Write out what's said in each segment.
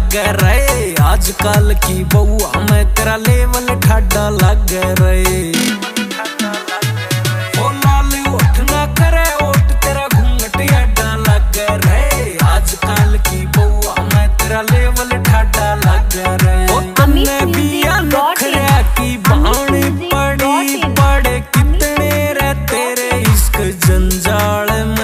लग रहे। आजकल की बहू हमें तेरा लेवल ठाडा लग रहे। ओ लाल उठ ना करे ओट तेरा घूंघट अड्डा लग रहे। आजकल की बहू हमें तेरा लेवल ठाडा लग रहे। ओ तन्ने बिया नखरा की बाण पड़ी पड़े कितने रे तेरे इश्क जंजाल में।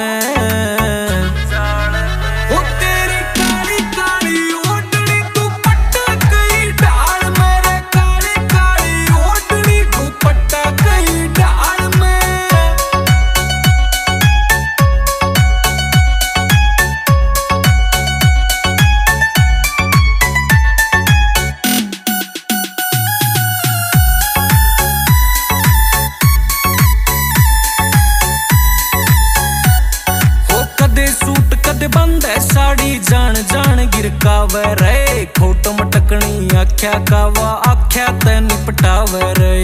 बंद है साड़ी जान जान गिरकावे रे। खोट मटकनी आख्या कावा आख्या तेन पटावे रे।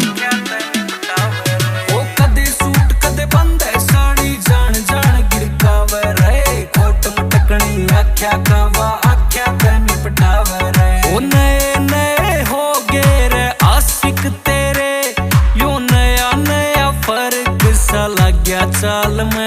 ओ कदे सूट कदे बंद है साड़ी जान जान गिरकावे रे। खोट मटकनी आख्या कावा आख्या तेन पटावे रे। ओ नए नए हो गए रे आशिक तेरे यो नया नया फर्क सा लग गया चाल में।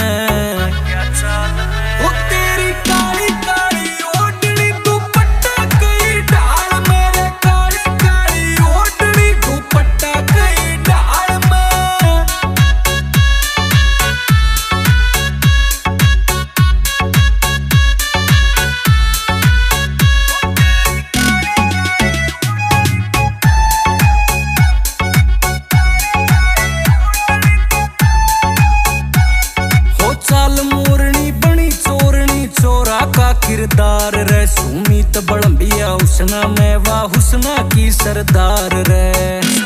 किरदार रे सुमीत बड़ंबिया हुस्ना में वाह हुस्ना की सरदार रे।